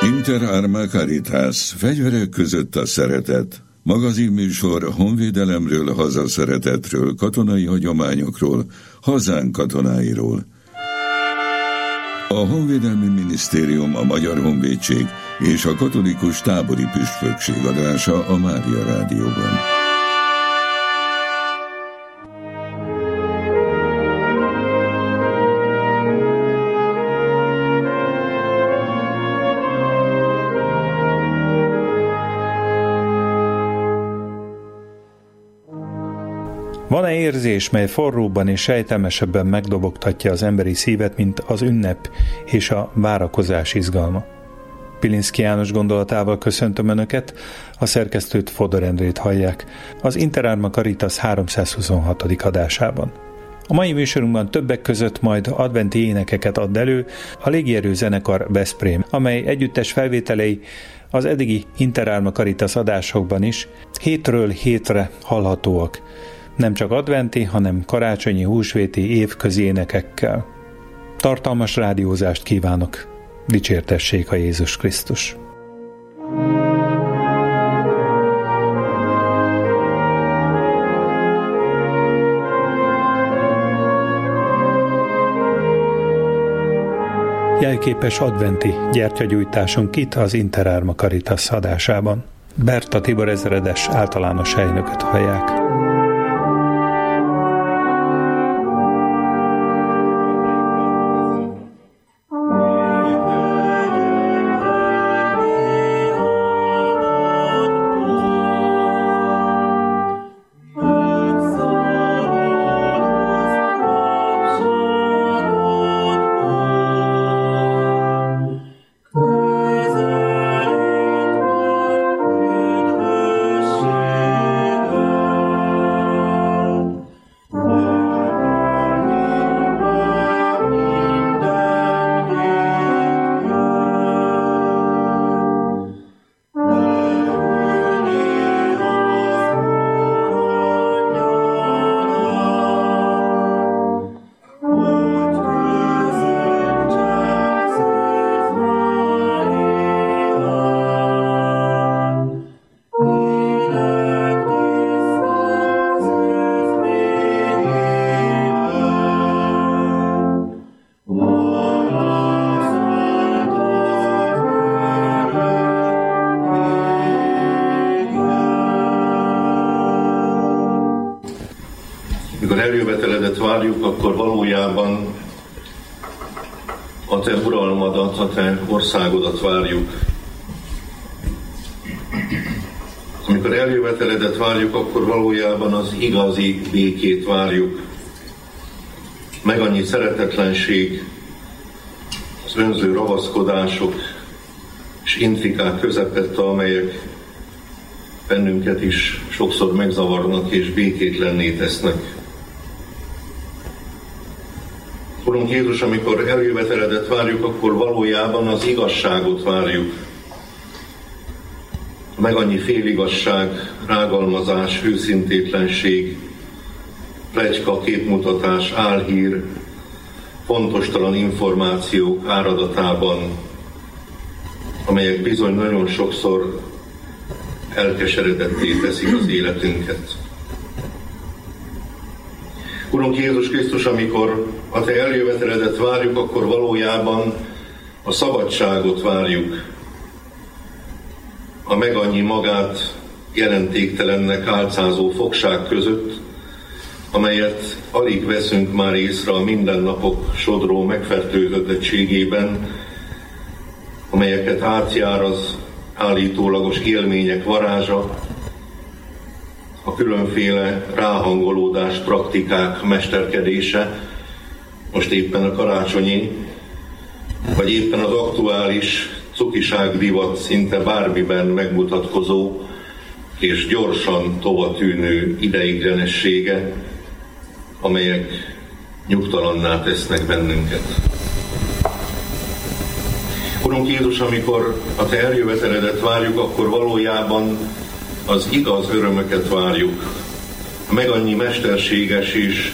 Inter Arma Caritas, fegyverek között a szeretet. Magazinműsor honvédelemről, hazaszeretetről, katonai hagyományokról, hazánk katonáiról. A Honvédelmi Minisztérium, a Magyar Honvédség és a Katolikus Tábori Püspökség adása a Mária Rádióban. Van-e érzés, mely forróbban és sejtelmesebben megdobogtatja az emberi szívet, mint az ünnep és a várakozás izgalma? Pilinszky János gondolatával köszöntöm Önöket, a szerkesztőt, Fodor Endrét hallják az Inter Arma Caritas 326. adásában. A mai műsorunkban többek között majd adventi énekeket ad elő a Légierő zenekar Veszprém, amely együttes felvételei az eddigi Inter Arma Caritas adásokban is hétről hétre hallhatóak, nem csak adventi, hanem karácsonyi, húsvéti, évközi énekekkel. Tartalmas rádiózást kívánok! Dicsértessék a Jézus Krisztus! Jelképes adventi gyertyagyújtásunk itt az Inter Arma Caritas adásában. Berta Tibor ezredes általános helynököt hallják. Várjuk, akkor valójában a te uralmadat, a te országodat várjuk. Amikor eljöveteledet várjuk, akkor valójában az igazi békét várjuk. Meg annyi szeretetlenség, az önző ragaszkodások és intrikák közepette, amelyek bennünket is sokszor megzavarnak és békétlenné tesznek. Urunk Jézus, amikor eljöveteledet várjuk, akkor valójában az igazságot várjuk. Meg annyi féligasság, rágalmazás, őszintétlenség, pletyka, képmutatás, álhír, fontostalan információk áradatában, amelyek bizony nagyon sokszor elkeseredetté teszik az életünket. Urunk Jézus Krisztus, amikor a te eljöveteledet várjuk, akkor valójában a szabadságot várjuk. A meg annyi magát jelentéktelennek álcázó fogság között, amelyet alig veszünk már észre a mindennapok sodró megfertőzöttségében, amelyeket átjár az állítólagos élmények varázsa, a különféle ráhangolódás praktikák mesterkedése, most éppen a karácsonyi, vagy éppen az aktuális cukiság divat szinte bármiben megmutatkozó és gyorsan tovatűnő ideiglenessége, amelyek nyugtalanná tesznek bennünket. Urunk Jézus, amikor a te eljöveteledet várjuk, akkor valójában az igaz örömöket várjuk. A meg annyi mesterséges és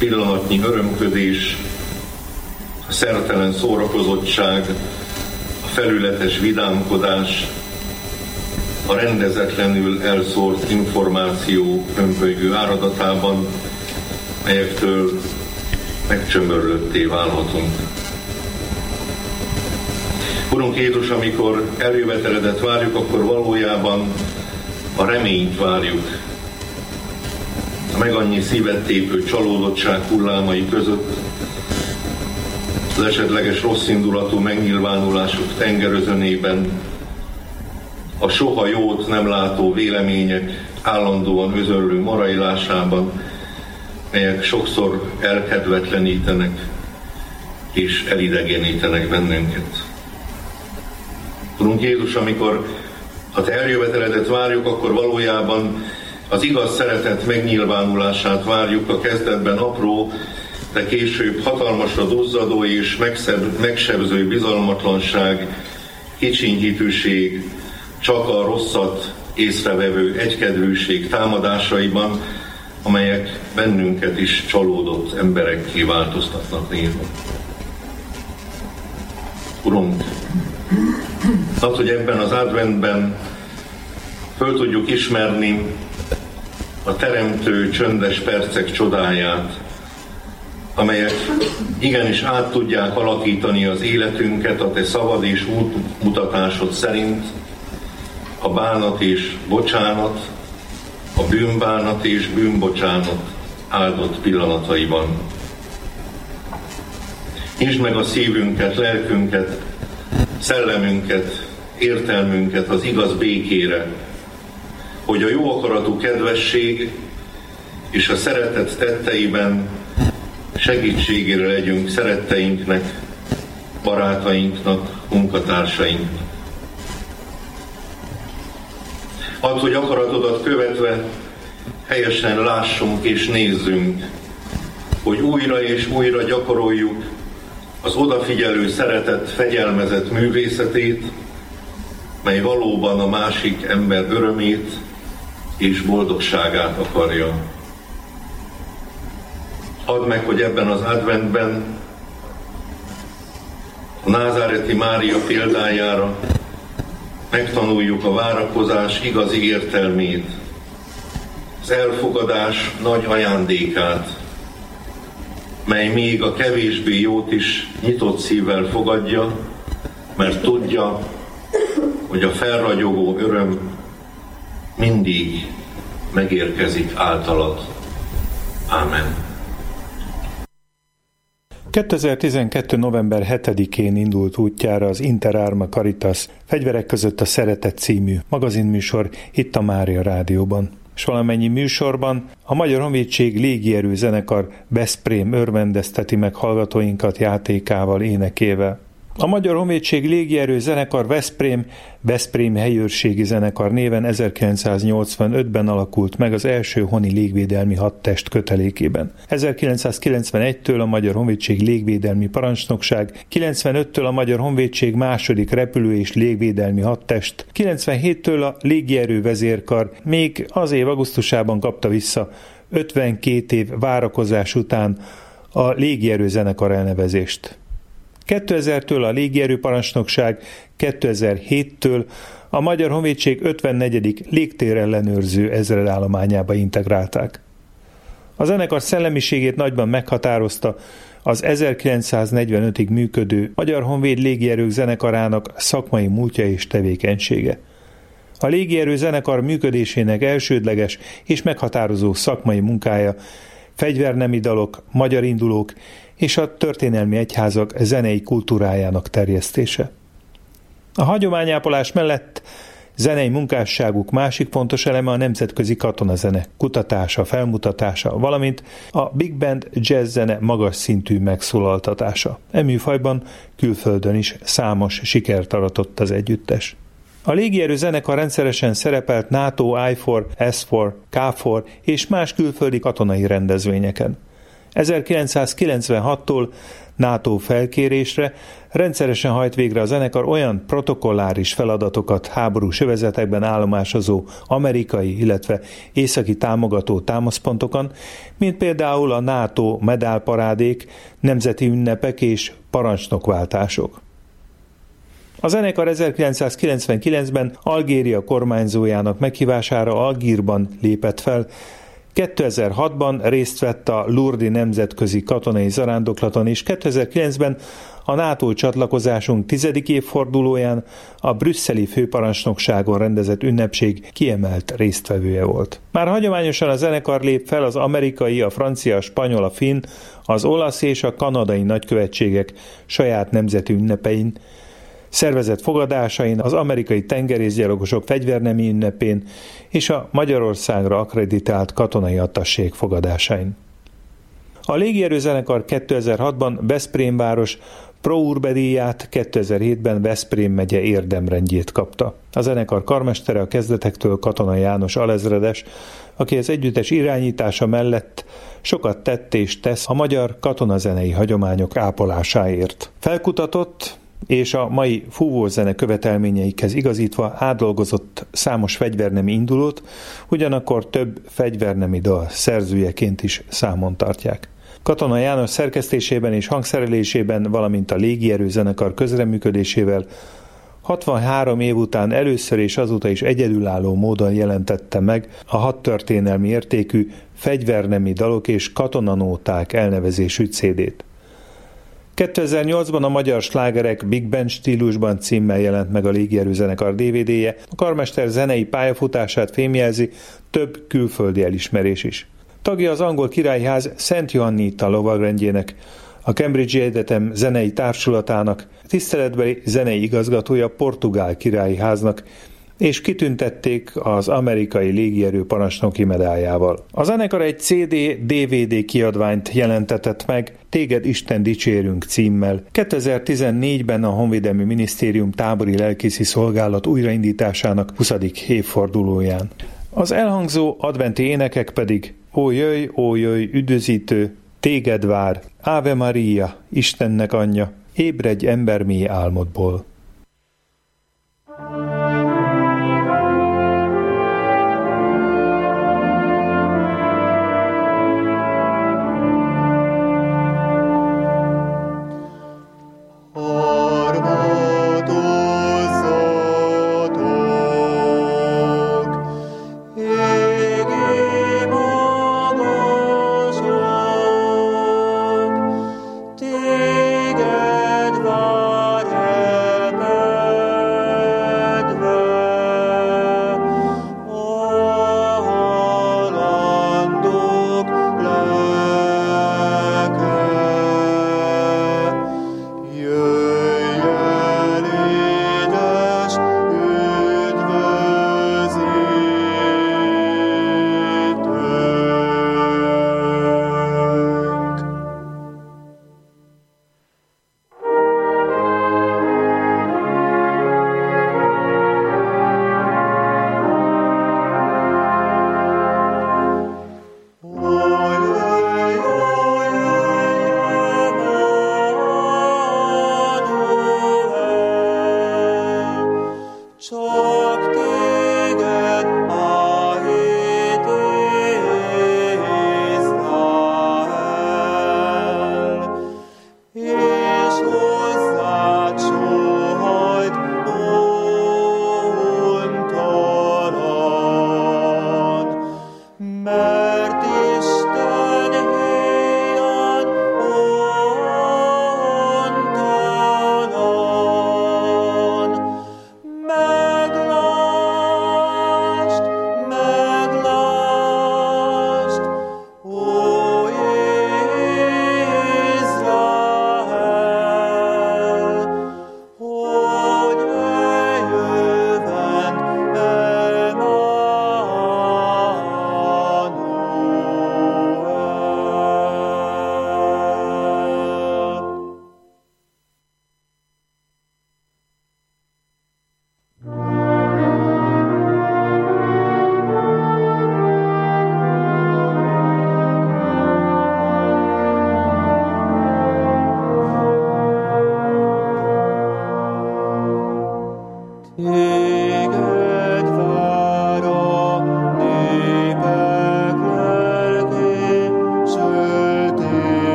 pillanatnyi örömködés, a szertelen szórakozottság, a felületes vidámkodás, a rendezetlenül elszórt információ hömpölygő áradatában, melyektől megcsömörlötté válhatunk. Urunk Jézus, amikor eljöveteledet várjuk, akkor valójában a reményt várjuk. A megannyi szívet tépő csalódottság hullámai között, az esetleges rosszindulatú megnyilvánulások tengerözönében, a soha jót nem látó vélemények állandóan özönlő marajlásában, melyek sokszor elkedvetlenítenek és elidegenítenek bennünket. Urunk Jézus, amikor a Te eljöveteledet várjuk, akkor valójában az igaz szeretet megnyilvánulását várjuk, a kezdetben apró, de később hatalmasra duzzadó és megsebző bizalmatlanság, kicsinyhitűség, csak a rosszat észrevevő egykedvűség támadásaiban, amelyek bennünket is csalódott emberekké változtatnak néha. Urunk, az, hogy ebben az adventben föl tudjuk ismerni a teremtő csöndes percek csodáját, amelyek igenis át tudják alakítani az életünket a Te szavad és útmutatásod szerint, a bánat és bocsánat, a bűnbánat és bűnbocsánat áldott pillanataiban. Nyisd meg a szívünket, lelkünket, szellemünket, értelmünket az igaz békére, hogy a jó akaratú kedvesség és a szeretet tetteiben segítségére legyünk szeretteinknek, barátainknak, munkatársainknak. Add, hogy akaratodat követve helyesen lássunk és nézzünk, hogy újra és újra gyakoroljuk az odafigyelő szeretet fegyelmezett művészetét, mely valóban a másik ember örömét és boldogságát akarja. Add meg, hogy ebben az adventben a názáreti Mária példájára megtanuljuk a várakozás igazi értelmét, az elfogadás nagy ajándékát, mely még a kevésbé jót is nyitott szívvel fogadja, mert tudja, hogy a felragyogó öröm mindig megérkezik általad. Ámen. 2012. november 7-én indult útjára az Inter Arma Caritas Fegyverek között a Szeretet című magazinműsor itt a Mária Rádióban. És valamennyi műsorban a Magyar Honvédség Légierő Zenekar Veszprém örvendezteti meg hallgatóinkat játékával, énekével. A Magyar Honvédség Légierő Zenekar Veszprém helyőrségi zenekar néven 1985-ben alakult meg az első honi légvédelmi hadtest kötelékében. 1991-től a Magyar Honvédség Légvédelmi Parancsnokság, 95-től a Magyar Honvédség második repülő- és légvédelmi hadtest, 97-től a Légierő Vezérkar, még az év augusztusában kapta vissza 52 év várakozás után a Légierő Zenekar elnevezést. 2000-től a Légierő Parancsnokság, 2007-től a Magyar Honvédség 54. légtérellenőrző ezredállományába integrálták. A zenekar szellemiségét nagyban meghatározta az 1945-ig működő Magyar Honvéd Légierők Zenekarának szakmai múltja és tevékenysége. A Légierő Zenekar működésének elsődleges és meghatározó szakmai munkája fegyvernemi dalok, magyar indulók és a történelmi egyházak zenei kultúrájának terjesztése. A hagyományápolás mellett zenei munkásságuk másik fontos eleme a nemzetközi katonazene kutatása, felmutatása, valamint a Big Band jazz zene magas szintű megszólaltatása. E műfajban külföldön is számos sikert aratott az együttes. A légierő zenekar rendszeresen szerepelt NATO, I4, S4, K4 és más külföldi katonai rendezvényeken. 1996-tól NATO felkérésre rendszeresen hajt végre a zenekar olyan protokolláris feladatokat háborús övezetekben állomásozó amerikai, illetve északi támogató támaszpontokon, mint például a NATO medálparádék, nemzeti ünnepek és parancsnokváltások. A zenekar 1999-ben Algéria kormányzójának meghívására Algírban lépett fel. 2006-ban részt vett a Lourdes nemzetközi katonai zarándoklaton, és 2009-ben a NATO csatlakozásunk 10. évfordulóján a brüsszeli főparancsnokságon rendezett ünnepség kiemelt résztvevője volt. Már hagyományosan a zenekar lép fel az amerikai, a francia, a spanyol, a finn, az olasz és a kanadai nagykövetségek saját nemzeti ünnepein, szervezett fogadásain, az amerikai tengerészgyalogosok fegyvernemi ünnepén és a Magyarországra akkreditált katonai attasség fogadásain. A légierőzenekar 2006-ban Veszprém város Pro Urbe díját, 2007-ben Veszprém megye érdemrendjét kapta. A zenekar karmestere a kezdetektől Katona János alezredes, aki az együttes irányítása mellett sokat tett és tesz a magyar katonazenei hagyományok ápolásáért. Felkutatott és a mai fúvózene követelményeikhez igazítva átdolgozott számos fegyvernemi indulót, ugyanakkor több fegyvernemi dal szerzőjeként is számon tartják. Katona János szerkesztésében és hangszerelésében, valamint a légierő zenekar közreműködésével 63 év után először és azóta is egyedülálló módon jelentette meg a hadtörténelmi értékű fegyvernemi dalok és katonanóták elnevezésű CD-t. 2008-ban a magyar slágerek Big Band stílusban címmel jelent meg a légierőzenekar DVD-je, a karmester zenei pályafutását fémjelzi több külföldi elismerés is. Tagja az angol királyház Szent Johannita lovagrendjének, a Cambridge Egyetem zenei társulatának, tiszteletbeli zenei igazgatója portugál királyi háznak, és kitüntették az amerikai légierő parancsnoki medáljával. A zenekar egy CD-DVD kiadványt jelentetett meg, Téged Isten dicsérünk címmel. 2014-ben a Honvédelmi Minisztérium tábori lelkészi szolgálat újraindításának 20. évfordulóján. Az elhangzó adventi énekek pedig Ó jöjj, üdvözítő, téged vár, Ave Maria, Istennek anyja, ébredj ember mély álmodból.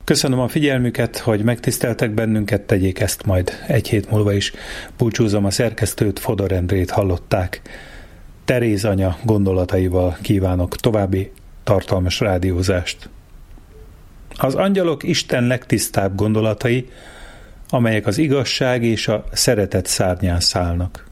Köszönöm a figyelmüket, hogy megtiszteltek bennünket, tegyék ezt majd egy hét múlva is. Búcsúzom, a szerkesztőt, Fodor Endrét hallották. Teréz anya gondolataival kívánok további tartalmas rádiózást. Az angyalok Isten legtisztább gondolatai, amelyek az igazság és a szeretet szárnyán szállnak.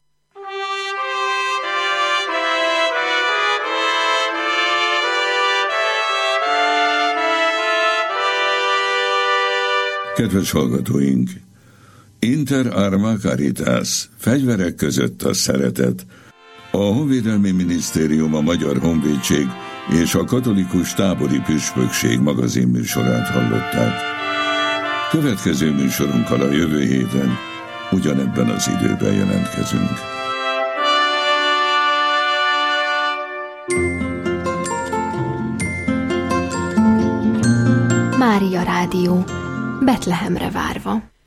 Kedves hallgatóink! Inter arma caritas, fegyverek között a szeretet. A Honvédelmi Minisztérium, a Magyar Honvédség és a Katolikus Tábori Püspökség magazinműsorát hallották. Következő műsorunkkal a jövő héten ugyanebben az időben jelentkezünk. Mária Rádió, Betlehemre várva.